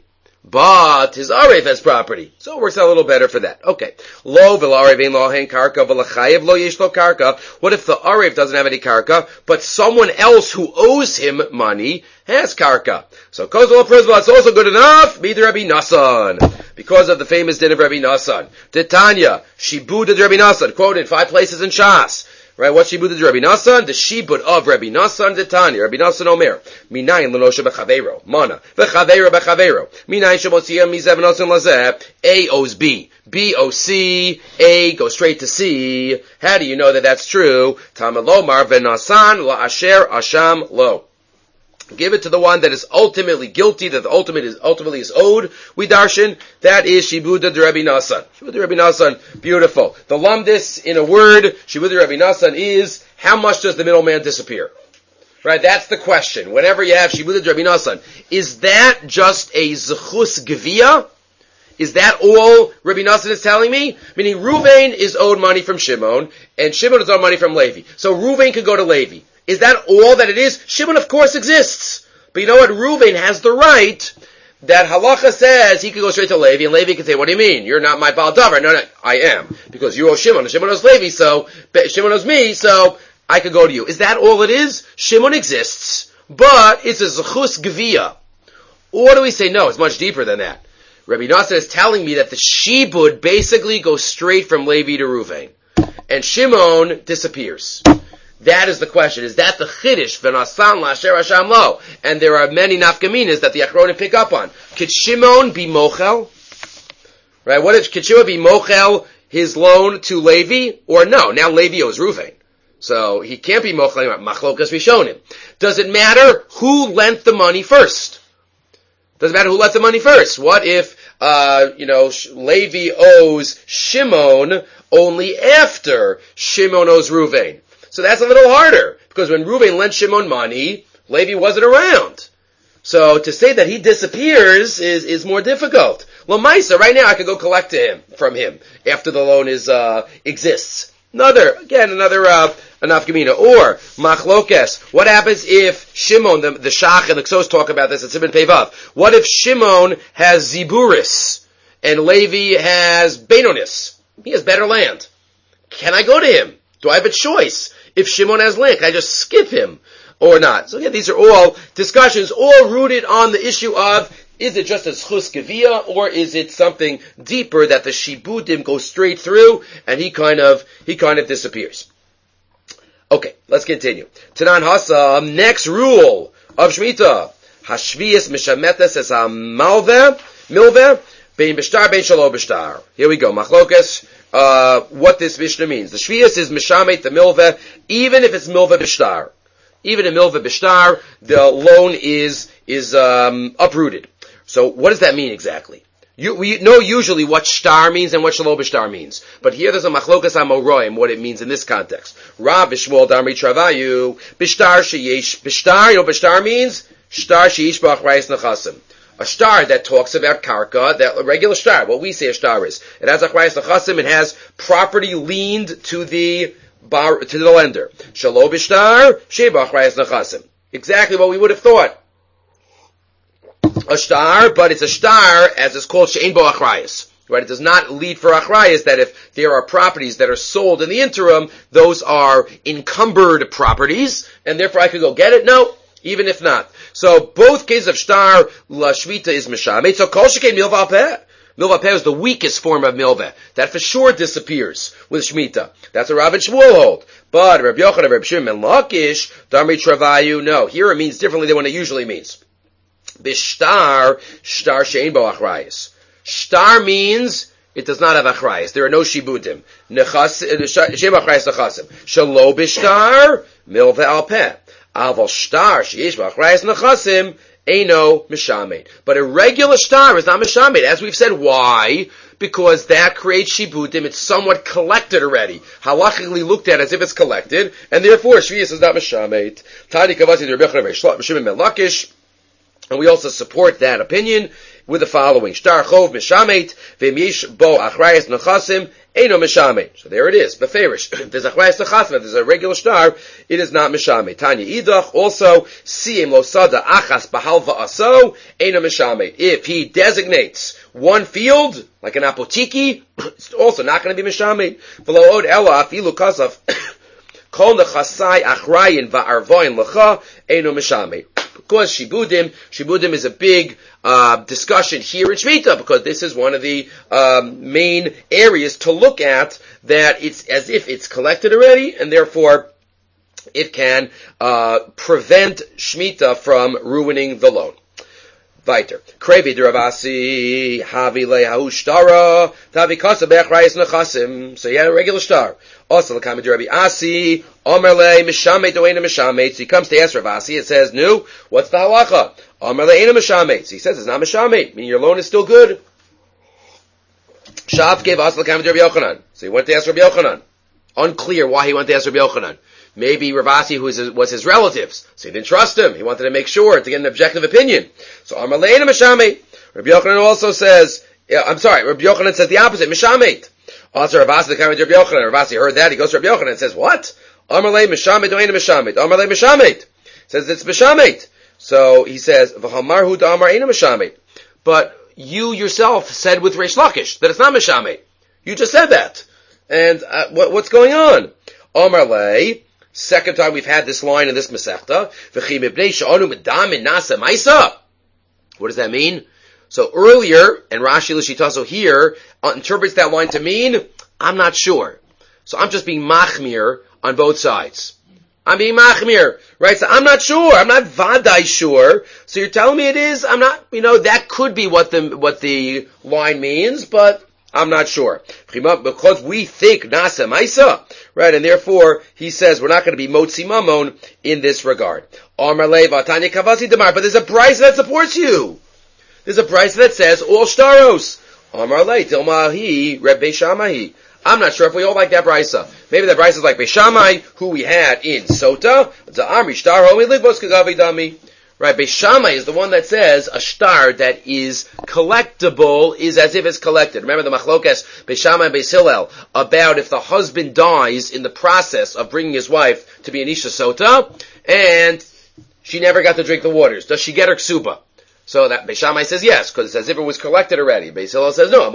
But his arev has property. So it works out a little better for that. Okay. Lo v'l'arev ein lo hein karka v'l'chayev lo yesh lo karka. What if the arev doesn't have any karka, but someone else who owes him money has karka? So kozol prusbal, it's also good enough. B'id Rabbi Nassan. Because of the famous din of Rabbi Nassan. Titania, shibud of Rabbi Nassan, quoted 5 places in Shas. Right, what's shibud of Rabbi Nassan? The shibud of Rabbi Nassan, the Tanya. Rabbi Nassan Omer. Minayin l'nosha b'chaveiro. Mana. V'chaveiro b'chaveiro. Minayin shemotziyah mizev nosin lazeh. A owes B. B owes C. A goes straight to C. How do you know that that's true? Tamalomar v'nasan la'asher asham lo. Give it to the one that is ultimately guilty, that ultimately is owed. We darshan, that is Shibuda de Rabbi Nassan. Shibuda de Rabbi Nassan, beautiful. The lumdis, in a word, Shibuda de Rabbi Nassan is, how much does the middleman disappear? Right, that's the question. Whenever you have Shibuda de Rabbi Nassan, is that just a zechus gevia? Is that all Rabbi Nassan is telling me? Meaning Ruvain is owed money from Shimon, and Shimon is owed money from Levi. So Ruvain could go to Levi. Is that all that it is? Shimon, of course, exists. But you know what? Ruvain has the right that halacha says he could go straight to Levi, and Levi can say, what do you mean? You're not my Baal Davar. No, I am. Because you owe Shimon, and Shimon owes Levi, so Shimon owes me, so I could go to you. Is that all it is? Shimon exists, but it's a zechus gevia. Or do we say, no, it's much deeper than that. Rabbi Nassan is telling me that the shibud basically goes straight from Levi to Ruvain. And Shimon disappears. That is the question. Is that the chiddush v'nasan la'asher Hashem lo? And there are many nafkaminas that the Achronim pick up on. Could Shimon be mochel? Right? Could Shimon be mochel his loan to Levi or no? Now Levi owes Ruvain, so he can't be mochel. Machlokas Rishonim. Does it matter who lent the money first? Doesn't matter who lent the money first. What if Levi owes Shimon only after Shimon owes Ruvain? So that's a little harder, because when Reuven lent Shimon money, Levi wasn't around. So to say that he disappears is more difficult. L'maisa, right now I could go collect from him after the loan exists. Another nafkamina. Or machlokes. What happens if Shimon, the Shach and the Ksos talk about this at Siman Pevav? What if Shimon has Ziburis and Levi has Benonis? He has better land. Can I go to him? Do I have a choice? If Shimon has land, can I just skip him or not? So again, these are all discussions, all rooted on the issue of, is it just a schus gevia, or is it something deeper that the shibudim go straight through and he kind of disappears? Okay, let's continue. Tanan Hasam, next rule of Shemitah. Hashvias mishametas es milveh, bein b'shtar, bein shalo b'shtar. Here we go. Machlokas. What this Mishnah means. The Shvius is Mishamet, the Milveh, even if it's Milveh Bishtar. Even in Milveh Bishtar, the loan is uprooted. So what does that mean exactly? We know usually what shtar means and what shalo b'shtar means. But here there's a machlokas amoroim, what it means in this context. Rav Shmuel Damri Travayu, bishtar sheyesh, bishtar, you know what bishtar means? Shtar sheyesh b'achrayis nechasim. A shtar that talks about karka, that a regular shtar, what we say a shtar is. It has achrayas nechasim, it has property liened to the lender. Shalo b'shtar, sheba achrayas nechasim. Exactly what we would have thought. A shtar, but it's a shtar, as it's called, she'ein bo achrayas. Right? It does not lead for achrayas that if there are properties that are sold in the interim, those are encumbered properties, and therefore I could go get it? No. Even if not. So both cases of shtar, la shvita is mishamet. So kol shekei milveh peh. Milveh peh is the weakest form of milveh. That for sure disappears with shmita. That's what Rav and Shmuel hold. But Rabbi Yochanan, Rabbi Shimon, and Lakish, Damri Travayu, no. Here it means differently than what it usually means. Bishtar, shtar she'ein bo achrayis. Shtar means it does not have achrayis. There are no shibudim. She'ein bo achrayis nechasim. Shalo bishtar, milveh al peh. Aval shtar sheyesh b'achrayas nechasim eino mishamet. But a regular shtar is not mishamet. As we've said, why? Because that creates shibudim. It's somewhat collected already. Halachically looked at as if it's collected, and therefore shviyas is not mishamet. Tani kavasi Rabbi Yochanan Shimon ben Lakish, and we also support that opinion with the following: shtar chov mishamet v'yesh bo achrayas nechasim eino mishamet. So there it is. Beferish. There's achrayas nechasim. There's a regular shtar. It is not mishamet. Tanya idach also siyim lo sada achas bahalva aso eino mishamet. If he designates one field like an apotiki, it's also not going to be mishamet. V'lo od ela afilu kasav kol nechasai achrayin va'arvoin lecha eino mishamet. Because Shibudim is a big discussion here in Shemitah, because this is one of the main areas to look at, that it's as if it's collected already, and therefore it can prevent Shemitah from ruining the loan. Weiter. Krevi Ravasi Havi Lehahu Shtara Tavi Kasa Be'achrayis Nechasim. So you had a regular star. Also the comment Rabbi Asi Omerle Mishamet Oena Mishamet. So he comes to ask Ravasi. It says, "No, what's the halacha?" Omerle Ena Mishamet. So he says it's not Mishamet, meaning your loan is still good. Shav gave us the comment Rabbi Yochanan. So he went to ask Rabbi Yochanan. Unclear why he went to ask Rabbi Yochanan. Maybe Ravasi was his relatives, so he didn't trust him. He wanted to make sure to get an objective opinion. So Amar Le'ena Mishamet. Rabbi Yochanan also says, Rabbi Yochanan says the opposite, Mishamet. Also Ravasi, the comment of Rabbi Yochanan. Ravasi heard that, he goes to Rabbi Yochanan and says, what? Amar Le Mishamet, O'ena Mishamet. Amar Le Mishamet. Says it's Mishamet. So he says, V'hamarhu da'amar Eina Mishamet. But you yourself said with Reish Lakish that it's not Mishamet. You just said that. And what's going on? Amar Le. Second time we've had this line in this Masechta. What does that mean? So earlier, and Rashi L'Shitaso here interprets that line to mean, I'm not sure. So I'm just being machmir on both sides. I'm being machmir, right? So I'm not sure. I'm not vadai sure. So you're telling me it is? I'm not, that could be what the line means, but I'm not sure. Because we think nasa maisa, right? And therefore, he says we're not going to be motzi mamon in this regard. Amar leva tanya kavasi demar, but there's a price that supports you. There's a price that says all shtaros. Amar le dilmahi Reb Beishamahi. I'm not sure if we all like that brisa. Maybe that brisa is like Beishamai, who we had in Sota. Right, Beishamai is the one that says a star that is collectible is as if it's collected. Remember the machlokes Beishamai and Beis Hillel about if the husband dies in the process of bringing his wife to be an Isha Sota, and she never got to drink the waters. Does she get her ksuba? So that Beis Shammai says yes, because it's as if it was collected already. Beis Hillel says no,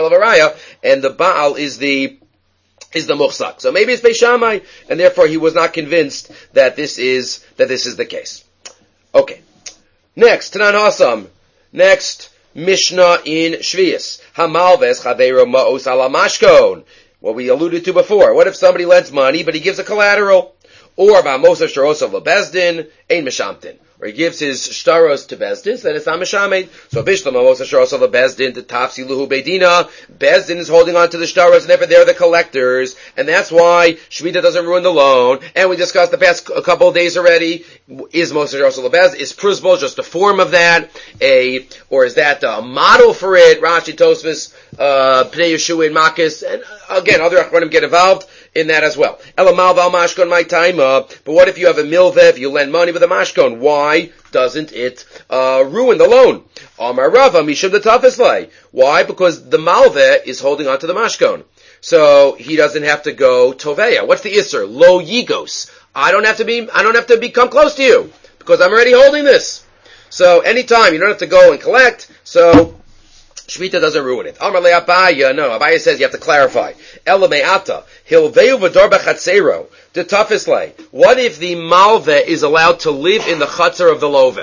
and the Baal is the muhsak. So maybe it's Beis Shammai, and therefore he was not convinced that this is the case. Okay. Next, Tanan Hasam. Next, Mishnah in Shvius. Hamalves chaveiro ma'os ala mashkon. What we alluded to before. What if somebody lends money, but he gives a collateral? Or va'mosa shtarosav lebezdin, ein meshamtin. Or he gives his shtaros to Bezdin, so then it's not Meshamed. So Bishlam Amos Shtaros of Bezdin to Tafsi Luhu Beidina. Bezdin is holding on to the shtaros, and therefore they're the collectors, and that's why Shmita doesn't ruin the loan. And we discussed the past a couple of days already. Is Moshe Shtaros of Bezdin? Is Pruzbol just a form of that? Or is that a model for it? Rashi, Tosfos, Pnei Yeshua, and Makis, and again, other Achronim get involved in that as well. Elamal val mashkon my time up. But what if you have a milvev, you lend money with a mashkon? Why doesn't it ruin the loan? Amar Rava mishum the tafislay. Why? Because the malve is holding on to the mashkon. So he doesn't have to go toveya. What's the isser? Lo yigos. I don't have to become close to you because I'm already holding this. So anytime you don't have to go and collect. So Shmita doesn't ruin it. Amar le Abaya, no, Abaya says you have to clarify. Ela me'ata, hilveu v'dor b'chatzero, the toughest lay. What if the malve is allowed to live in the chutzner of the love?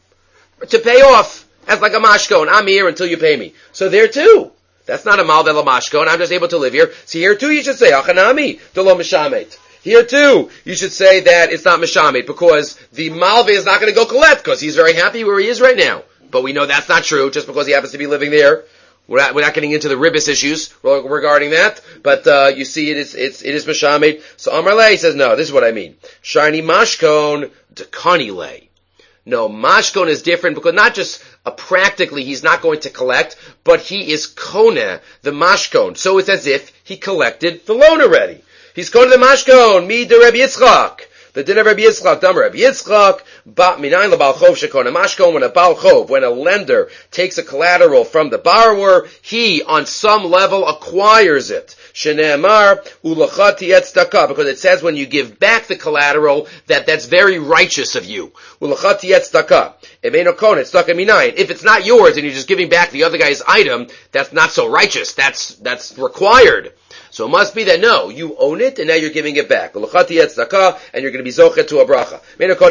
To pay off, as like a mashkon, I'm here until you pay me. So there too, that's not a malve la mashkon, I'm just able to live here. So here too you should say, achanami, delo mishamet. Here too, you should say that it's not mishamet, because the malve is not going to go collect, because he's very happy where he is right now. But we know that's not true, just because he happens to be living there. We're not getting into the ribbis issues regarding that, but you see it is Meshamed. So Amar Lei says, no, this is what I mean. Shiny Mashkon, Dekani Lei. No, Mashkon is different because not just practically he's not going to collect, but he is Kona, the Mashkon. So it's as if he collected the loan already. He's Kona the Mashkon, Mi de Rabbi Yitzchak. The din of Rabbi Yitzchak, Dam Rabbi Yitzchak, Ba Minayin LeBal Chov Shekona Mashkon, when a Bal Chov, when a lender takes a collateral from the borrower, he on some level acquires it. Shene'emar Ulachat Tiyet Tzedakah, because it says when you give back the collateral that's very righteous of you. Ulachat Tiyet Tzedakah. Eveino Kona Tzedakah Minayin. If it's not yours and you're just giving back the other guy's item, that's not so righteous. That's required. So it must be that no, you own it and now you're giving it back. And you're going to be zochet to a bracha.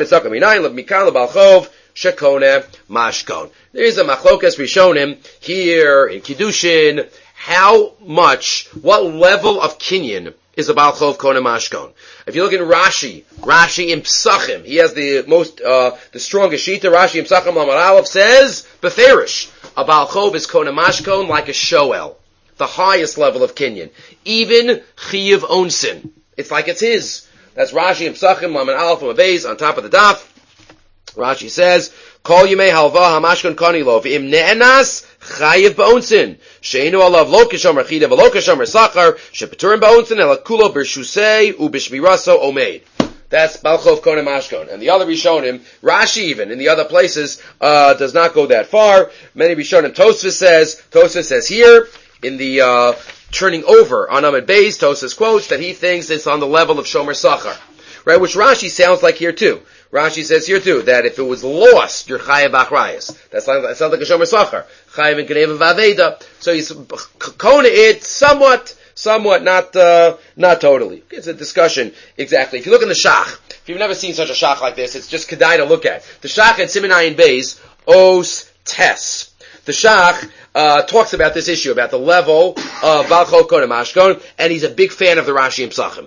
There is a machlokas rishonim here in Kiddushin. What level of kinyan is a Baal Chov Kona Mashkon? If you look in Rashi in Psachim, he has the strongest shita. Rashi in Psachim Lamar Aleph says, Beferish, a Baal Chov is Kona Mashkon like a shoel. The highest level of kinyan. Even Chiyav Onsin. It's like it's his. That's Rashi and Psachim, Laman Aleph, and Beis, on top of the daf. Rashi says, Kol Yimei Halva HaMashkon Konilov, Im Ne'enas Chayiv B'Onsin, Sheinu Alav Lo Kishomer Chidav Lo Kishomer Sachar, Shepeturim B'Onsin, Ela Kulo B'Shusei, U'B'Shmiraso Omeid. That's Balchov Kona Mashkon. And the other Rishonim, Rashi even, in the other places, does not go that far. Many Rishonim, Tosfos says here, in the turning over on Amud Beis, Tosfos quotes that he thinks it's on the level of Shomer Sachar, right? Which Rashi sounds like here too. Rashi says here too that if it was lost, you're Chayav Achrayas. That sounds like a Shomer Sachar. Chayav and Geneva Vaveda. So he's Kona it somewhat, not totally. It's a discussion exactly. If you look in the Shach, if you've never seen such a Shach like this, it's just kedai to look at. The Shach at Simenayin Beis, Os Tes. The Shach talks about this issue, about the level of Baal Chov Kona Mashkon, and he's a big fan of the Rashi and Psachim.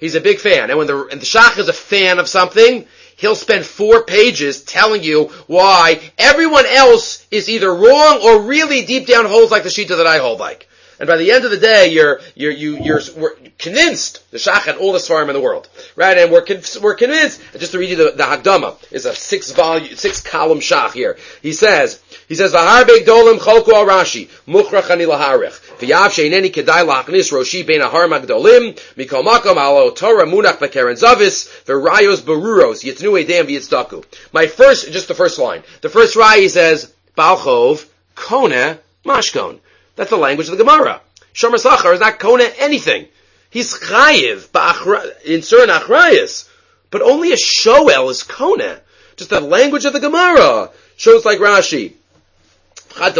He's a big fan. And when the Shach is a fan of something, he'll spend 4 pages telling you why everyone else is either wrong or really deep down holds like the Shita that I hold like. And by the end of the day, we're convinced the Shach had all the Svarim in the world, right? And we're convinced. Just to read you the Hakdama is a 6-column Shach here. He says, "V'har be'gdolim cholku al Rashi muchrach ani laharich v'yav she'ineni kedai lachnis roshi bein ahar magdolim mikol makom alo Torah munach v'keren zavis v'rayos beruros yitnu edem v'yitzdaku." The first line. The first raya he says Balchov Kone Mashkon. That's the language of the Gemara. Shomer Sachar is not Kona anything. He's Chayiv in certain Achrayas. But only a Shoel is Kona. Just the language of the Gemara. Shows like Rashi. Kone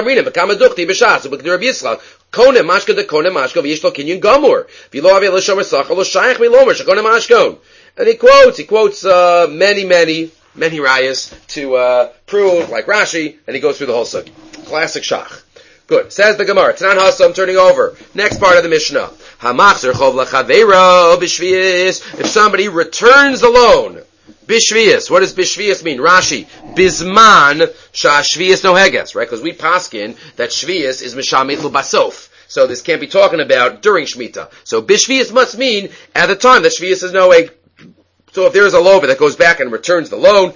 mashka de kone mashka v'yishlo kinyan gamur. V'lo avei l'shomer sachar lo shayach milomer shakone mashkon. And he quotes many rayas to prove, like Rashi, and he goes through the whole sugi. Classic Shach. Good. Says the Gemara. Tanan Hasa, I'm turning over. Next part of the Mishnah. Hamachzer chov l'chaveiro b'shvius. If somebody returns the loan, b'shvius. What does b'shvius mean? Rashi. Bizman sha'shvius noheges. Right? Because we paskin that shvius is mishamit l'basof. So this can't be talking about during Shemitah. So b'shvius must mean at the time that shvius is noeg. So if there is a lover that goes back and returns the loan,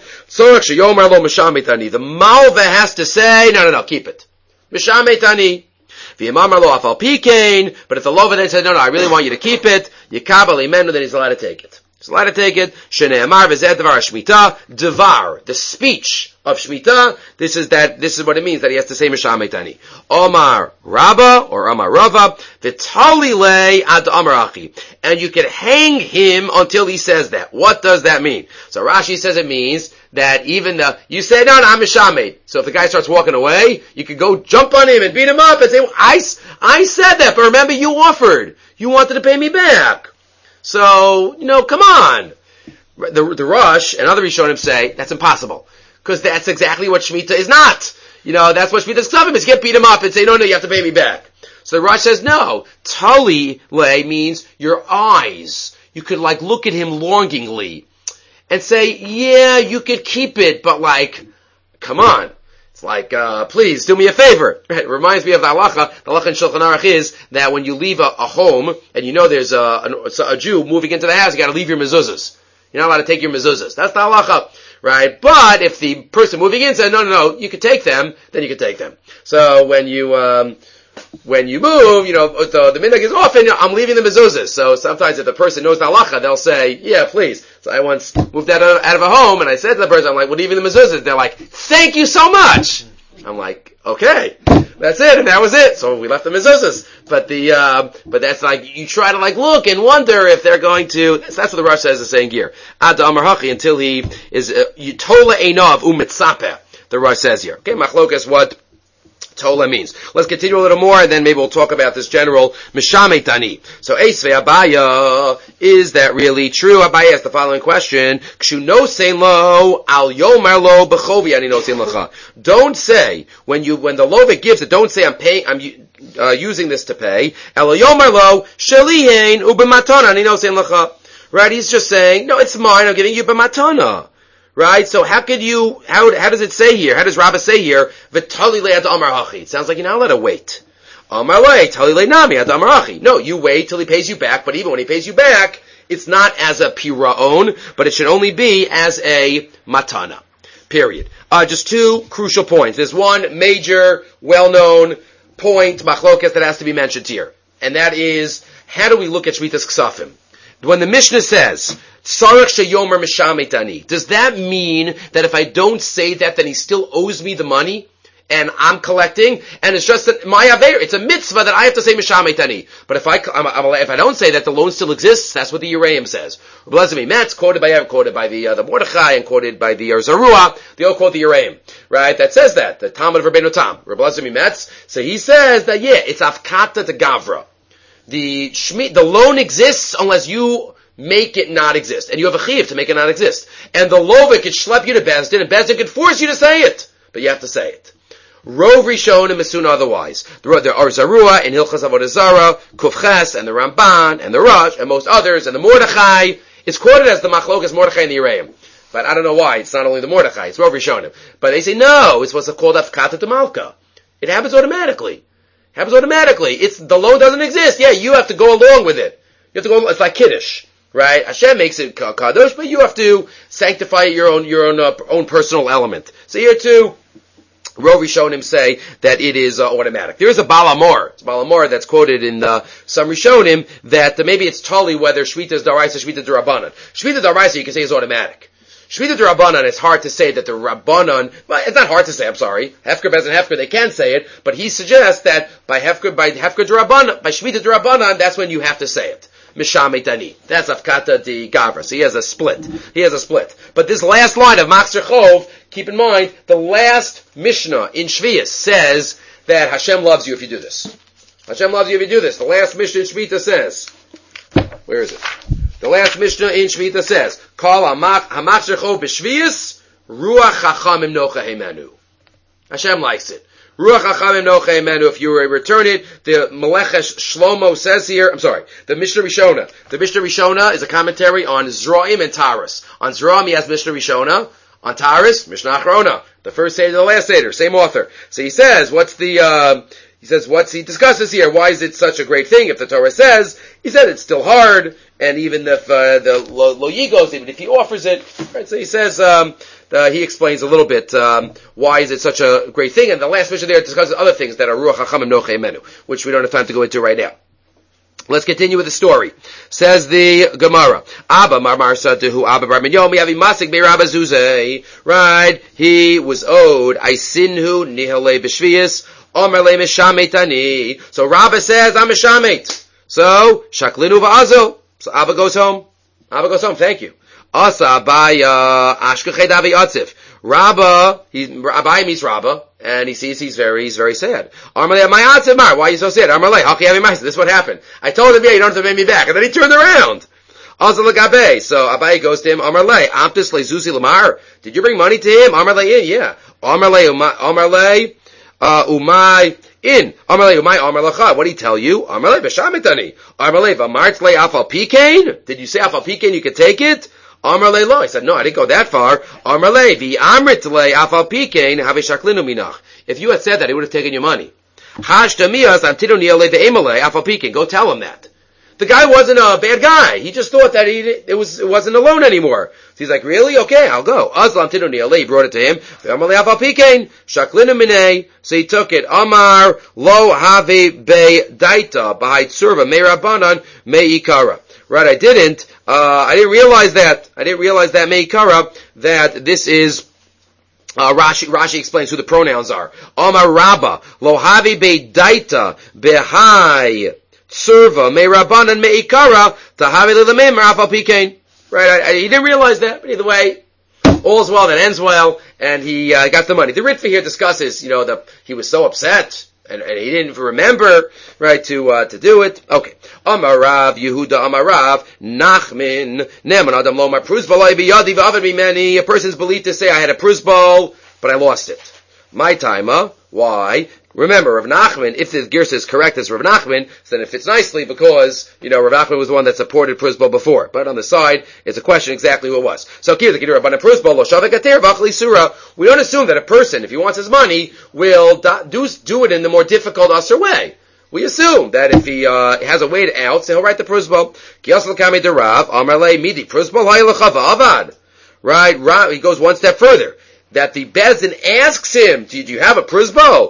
the malva has to say, no, keep it. Mishametani. V'yamamar lo afal pikein. But if the lover then says, no, I really want you to keep it, yikabel imenu, then he's allowed to take it. He's allowed to take it. Shene'amar v'zeh devar shmita. Devar, the speech of Shemitah. This is what it means that he has to say Mishametani. Omar Rabba or Omar Rava. V'tali le ad Omar Achi. And you can hang him until he says that. What does that mean? So Rashi says it means that even you say, no, I'm Mishamed. So if the guy starts walking away, you could go jump on him and beat him up and say, well, I said that, but remember you offered. You wanted to pay me back. So, come on. The Rosh and other Rishonim say, that's impossible. Because that's exactly what Shemitah is not. That's what Shemitah is ksavim, is get beat him up and say, no, you have to pay me back. So the Rosh says, no. Tali le means your eyes. You could look at him longingly. And say, yeah, you could keep it, but come on. It's please, do me a favor. It reminds me of the halacha. The halacha in Shulchan Aruch is that when you leave a home, and there's a Jew moving into the house, you gotta leave your mezuzahs. You're not allowed to take your mezuzahs. That's the halacha, right? But if the person moving in says, no, you can take them, then you can take them. So when you move, the minhag is often, I'm leaving the mezuzahs. So sometimes if the person knows the halacha, they'll say, yeah, please. So I once moved out of a home, and I said to the person, we're leaving the mezuzahs. They're like, thank you so much. I'm like, okay, that's it, and that was it. So we left the mezuzahs. But that's you try to look and wonder if they're going to, that's what the Rosh says is saying here. Ad Amar Hachi, until he is, Tola Einav Umitzapeh, the Rosh says here. Okay, Machlokas, what Tola means. Let's continue a little more, and then maybe we'll talk about this general Mishametani. So, Eisvei Abaya, is that really true? Abaya asked the following question: Kshu no sein lo al yomar lo b'chovi ani no sein lecha. Don't say when the lover gives it. Don't say I'm using this to pay. El yomar lo shelihein u'b'matana ani no sein lecha. Right? He's just saying, no, it's mine. I'm giving you b'matana. Right? So how does it say here? How does Rabbah say here? V'tali le'ad amar hachi. It sounds like you're not allowed to wait. Amar le, tali le'nami ad amar hachi. No, you wait till he pays you back, but even when he pays you back, it's not as a pira'on, but it should only be as a matana. Period. Just 2 crucial points. There's one major, well-known point, machlokas, that has to be mentioned here. And that is, how do we look at Shmitas Ksafim? When the Mishnah says, Sarach sheyomer mishametani, does that mean that if I don't say that, then he still owes me the money? And I'm collecting, and it's just my aver. It's a mitzvah that I have to say mishametani. But if I don't say that, the loan still exists. That's what the Yereim says. Blessed Metz, quoted by the Mordechai, and quoted by the Zarua. They all quote the Yereim, right? That says that the Talmud of Rabbeinu Tam, Blessed Metz. So he says that it's afkata to gavra. The loan exists unless you make it not exist. And you have a chiyuv to make it not exist. And the lover could schlep you to Bezdin, and Bezdin could force you to say it. But you have to say it. Rov Rishonim assume otherwise. There are Zarua and Hilchas Avodah Zarah, Kufches, and the Ramban, and the Rosh, and most others, and the Mordechai. It's quoted as the Machlokas Mordechai and the Yereim. But I don't know why. It's not only the Mordechai, it's Rov Rishonim. But they say, no, it's what's called Afkata to Malka. It happens automatically. The loan doesn't exist. Yeah, you have to go along with it. You have to go, it's like Kiddush. Right? Hashem makes it kadosh, but you have to sanctify your own personal element. So here too, Rov Rishonim say that it is automatic. There is a Baal Amor. It's Baal Amor that's quoted in some Rishonim that maybe it's totally whether Shvita is Daraisa, Shvita is D'Rabbanan. Shvita Daraisa you can say is automatic. Shvita D'Rabbanan, it's hard to say that the Rabbanan, well, it's not hard to say, I'm sorry. Hefker, Bez, and Hefker, they can say it, but he suggests that by Hefker D'Rabbanan, by Shvita D'Rabbanan, that's when you have to say it. Mishametani. That's Afkata di Gavra. So he has a split. But this last line of Machzer Chov, keep in mind, the last Mishnah in Shvius says that Hashem loves you if you do this. Hashem loves you if you do this. The last Mishnah in Shvita says, where is it? The last Mishnah in Shvita says, Kol HaMachzer Chov b'Shvius, Ruach Chachamim Nocha Hemenu. Hashem likes it. Ruach Chachamim Nocha Hemenu. If you return it, the Meleches Shlomo says here, the Mishnah Rishona. The Mishnah Rishona is a commentary on Zraim and Taras. On Zraim he has Mishnah Rishona. On Taras, Mishnah Achrona. The first Seder, the last Seder, same author. So he says, he discusses here, why is it such a great thing? If the Torah says, he said it's still hard, and even if the lo yigos, even if he offers it, right? So he says, he explains a little bit why is it such a great thing, and the last Mishnah there discusses other things that are Ruach Chachamim Nochei Menu, which we don't have time to go into right now. Let's continue with the story. Says the Gemara, Abba Marmar Sadehu Abba Bar Minyomi Avi Masik Be Rabba Zuzay. Right, he was owed Aisinhu Nihale B'Shvius Omer Le Mishametani. So Rabba says, I'm a Shamet. So Shaklinu Va'azo. So Abba goes home. Thank you. Asa Abaya Ashkechet Avi Atzif. Abai meets Rabba, and he sees he's very sad. Amarle, my Atzif Mar, why are you so sad? Amarle, Haki Avi Ma'aseh, this is what happened. I told him, yeah, you don't have to pay me back. And then he turned around. Asa L'Gabei. So Abai goes to him, Amarle, Amtis Lezuzi Lamar. Did you bring money to him? Amarle, yeah. Amarle, Umay, in. Amarle, Umay, Amarlecha. What did he tell you? Amarle, Beshamitani. Amarle, Vamartle Afal Pikain. Did you say Afal Pikain you could take it? Amar le lo. I said, no, I didn't go that far. Amar le, vi amrit le afal pikein have shaklinu minach. If you had said that, he would have taken your money. Hashta miyas antinu niale ve'emale afal pikein. Go tell him that. The guy wasn't a bad guy. He just thought that it wasn't a loan anymore. So he's like, really? Okay, I'll go. Azlam tinu niale. He brought it to him. Amar le afal pikein shaklinu minei. So he took it. Amar lo have be daita b'hait surva me'rabanan me'ikara. Right, I didn't realize that Meikara, that this is, Rashi explains who the pronouns are. Amar Rabba, Lohavi Beidaita, Behai, Tsurva, Meirabanan, Meikara, Tahavi Lilamim, Rafal Pikain. Right, he didn't realize that, but either way, all's well that ends well, and he got the money. The Ritva here discusses, he was so upset. And he didn't remember, right, to do it. Okay. Amarav, Yehuda Amarav, Nachmin, Neman Adam Lomar, Pruzbalai biyadi v'avad bimeni. A person's believed to say, I had a pruzbal, but I lost it. My timer. Why? Remember, Rav Nachman, if the Girsa is correct as Rav Nachman, then it fits nicely because, Rav Nachman was the one that supported Pruzbal before. But on the side, it's a question exactly who it was. So here, the Kedira Rabbanan Pruzbal, Lo Shavek Ater, Vachli Surah. We don't assume that a person, if he wants his money, will do it in the more difficult, usher way. We assume that if he has a way out, so he'll write the Pruzbal. Kiyas L'Kami Derav, Amar Le Midi, Pruzbal Hayelachava Avad. Right, he goes one step further. That the Bezdin asks him, did you have a pruzbal?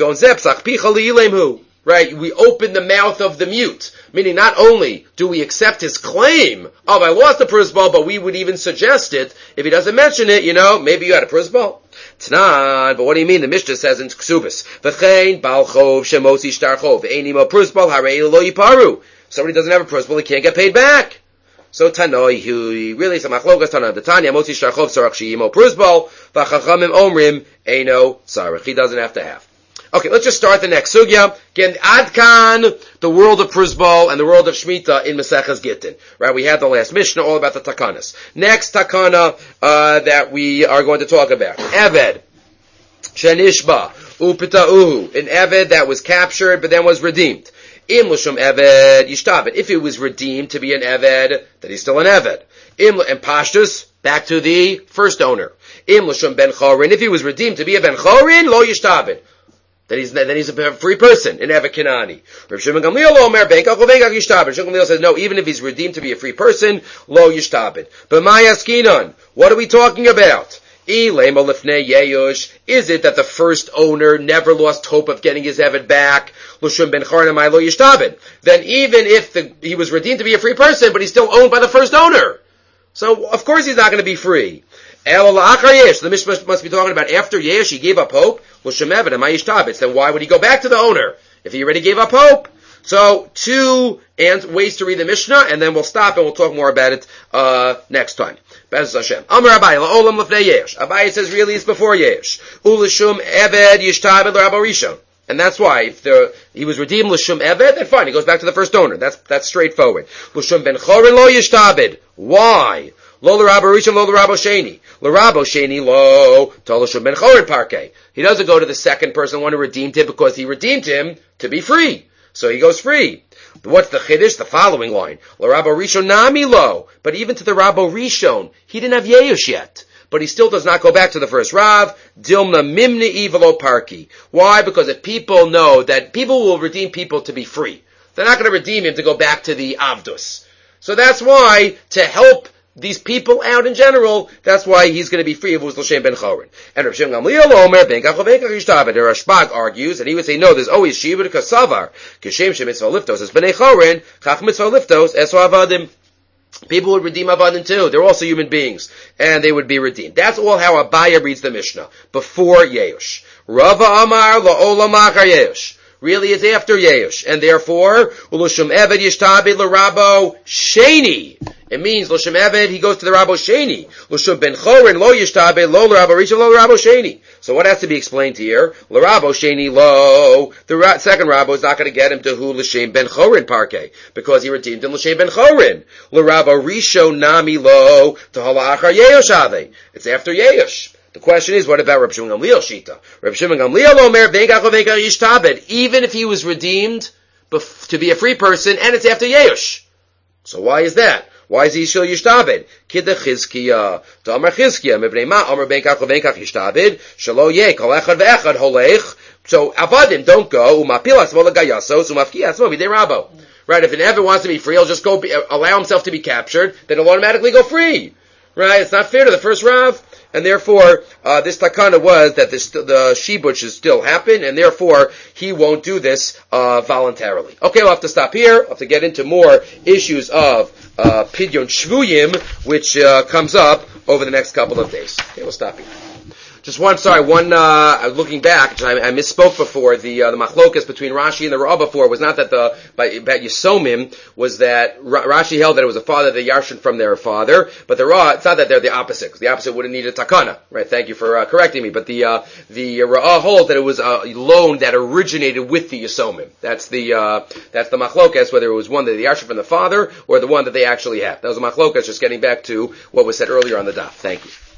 Right, we open the mouth of the mute. Meaning not only do we accept his claim of I lost the pruzbal, but we would even suggest it. If he doesn't mention it, maybe you had a pruzbal. T'nan, but what do you mean? The Mishnah says in Ksubis, V'chein bal chov shemosi shtar chov, Ve'ein imo pruzbal harei lo yiparu. Somebody doesn't have a pruzbal, he can't get paid back. So Tanoi, he really is a machlokas Tanoi. The Tanya, Motzi Shtarchov Sarach Shiyimo Pruzbal, V'chachamim Omrim, Eino Sarach. He doesn't have to have. Okay, let's just start the next sugya. Again, Adkan, the world of Pruzbal and the world of Shemitah in Maseches Gittin. Right, we had the last Mishnah all about the Takanas. Next Takana, that we are going to talk about. Eved, Shenishba, Upita'uhu, an Eved that was captured but then was redeemed. Im l'shum Eved yishtabed. If it was redeemed to be an Eved, then he's still an Eved. And Pashtus, back to the first owner. Im l'shum ben chorin. If he was redeemed to be a ben chorin, lo yishtabed. Then he's a free person, an Eved Kenani. Rav Shimon Gamliel omer benkach ubenkach yishtabed. Shimon Gamliel says no, even if he's redeemed to be a free person, lo yishtabed. But mayaskinon, what are we talking about? Is it that the first owner never lost hope of getting his Eved back? Then even if he was redeemed to be a free person, but he's still owned by the first owner. So, of course he's not going to be free. The Mishnah must be talking about after Yesh, he gave up hope. Then why would he go back to the owner if he already gave up hope? So, two ways to read the Mishnah, and then we'll stop and we'll talk more about it next time. Bez Hashem. Amar Abaye, la'olam lefnei Yesh. Abaye says really it's before Yesh. Ulishum Eved yishtabed l'Rabbo Rishon. And that's why, if he was redeemed l'shum Eved, then fine, he goes back to the first owner. That's straightforward. L'shum ben chorin lo yishtabed. Why? Lo l'Rabbo Rishon, lo l'Rabbo Sheni. L'Rabbo Sheni lo to l'shum ben chorin parkei. He doesn't go to the second person, the one who redeemed him, because he redeemed him to be free. So he goes free. What's the chiddush? The following line. L'Rabbo Rishon nami lo. But even to the Rabbo Rishon, he didn't have Yeush yet. But he still does not go back to the first Rav. Dilmna mimni ivelo parki. Why? Because if people know that people will redeem people to be free, they're not going to redeem him to go back to the Avdus. So that's why, to help these people out in general, that's why he's going to be free if it was L'Shem ben Chorin. And Rav Shimon Gamliel omer benkach ubenkach yishtabed. The Rashbag argues, and he would say, no, there's always shibud kasavar. Kishem shemitzvah liftos es b'nei Chorin, chach mitzvah liftos es avadim. People would redeem avadim too. They're also human beings, and they would be redeemed. That's all how Abaye reads the Mishnah before Yeush. Rava Amar la'olam achar Yeush. Really, it's after Yeush, and therefore Ulishum Eved yishtabed l'Rabbo Sheni. It means L'Shem Eved, he goes to the Rabbo Sheni. L'Shem ben Chorin lo yishtabed lo l'Rabbo Rishon lo l'Rabbo Sheni. So what has to be explained here? L'Rabbo Sheni lo. The second Rabbo is not going to get him to who L'Shem ben Chorin parkei, because he redeemed him L'Shem ben Chorin. L'Rabbo Rishon nami lo to hala achar Yeush ave. It's after Yeush. The question is, what about Reb Shimon Gamliel Shita? Reb Shimon Gamliel omer benkach ubenkach yishtabed. Even if he was redeemed to be a free person, and it's after Yeush. So why is that? Why is he shel yishtabed? Kidda Chizkiya. To Amar Chizkiya, mevnei ma, Amar benkach ubenkach yishtabed, shelo yeh, kol echad ve'echad holech. So, avadim don't go, umapil asmo l'gayasos, umafki asmo b'dei Rabbo. Right, if an Eved wants to be free, he'll just go allow himself to be captured, then he'll automatically go free. Right, it's not fair to the first Rav. And therefore, this takana was that the shibud should still happen, and therefore, he won't do this voluntarily. Okay, we'll have to stop here. We'll have to get into more issues of Pidyon Shvuyim, which comes up over the next couple of days. Okay, we'll stop here. Just looking back, I misspoke before, the machlokas between Rashi and the Ra'ah before was not that about Yisomim, was that Rashi held that it was a father, the Yarshin from their father, but the Ra'ah, it's not that they're the opposite, because the opposite wouldn't need a takana, right? Thank you for correcting me, but the Ra'ah holds that it was a loan that originated with the Yisomim. That's the machlokas, whether it was one that the Yarshin from the father, or the one that they actually have. That was a machlokas, just getting back to what was said earlier on the daf. Thank you.